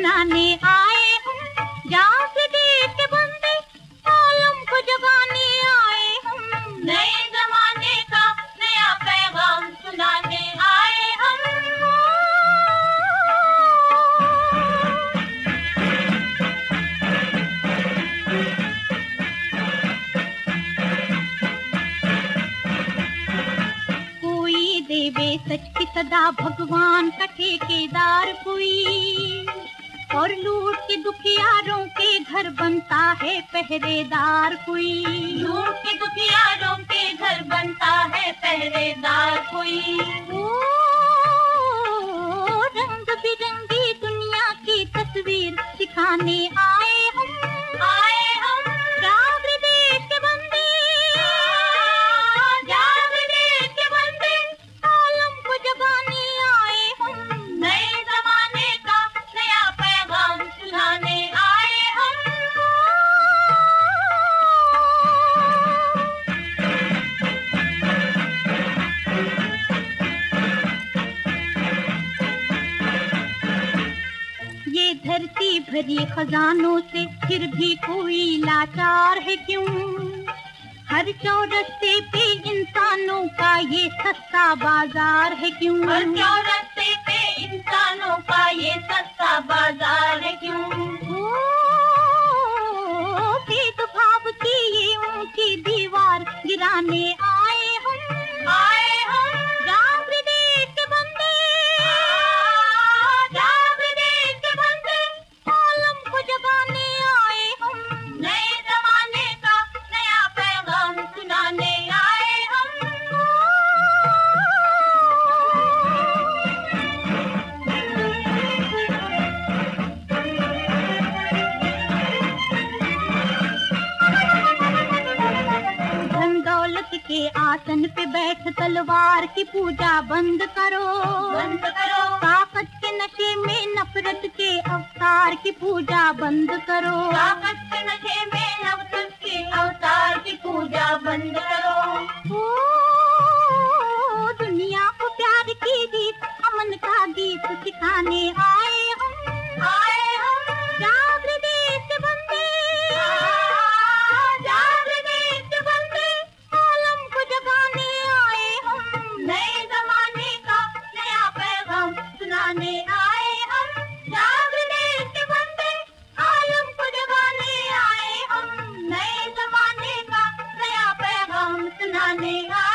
सुनाने आए हम, जहाँ से देश के बंदे आलम को जगाने आए हम, नए जमाने का नया पैगाम सुनाने आए हम। कोई देवे सच की सदा भगवान का ठेकेदार कोई, और लूट के दुखियारों के घर बनता है पहरेदार कोई। लूट के दुखियारों के घर बनता है पहरेदार कोई। ओ रंग बिरंगी दुनिया की तस्वीर दिखाने आए हम, जागरे देश के बंदे, जागरे देश के बंदे, आलम को जगाने आए हम, नए जमाने का नया पैगाम सुनाने आए हम। ये धरती भरी खजानों से फिर भी कोई लाचार है क्यों? हर चौरस्ते पे इंसानों का ये सस्ता बाजार है क्यों? हर चौरस्ते पे इंसानों का ये सस्ता बाजार है क्यों? ओ भेदभाव की ये ऊंची दीवार गिराने आए हम, जागरे देश के बंदे, जागरे देश के बंदे, आलम को जगाने आए हम, नए जमाने का नया पैगाम सुनाने आए हम। धन दौलत के आसन पे बैठ तलवार की पूजा बंद करो, बंद करो, ताकत के नशे में नफरत के अवतार की पूजा बंद करो, ताकत के नशे में नफरत के अवतार की पूजा बंद करो। ओ दुनिया को प्यार की गीत अमन का गीत सिखाने आए हम, जागरे देश के बंदे, जागरे देश के बंदे, आलम को जगाने आए हम, नए जमाने का नया पैगाम सुनाने आए हम। जागरे देश के बंदे, आलम को जगाने आए हम, नए जमाने का नया पैगाम सुनाने आए।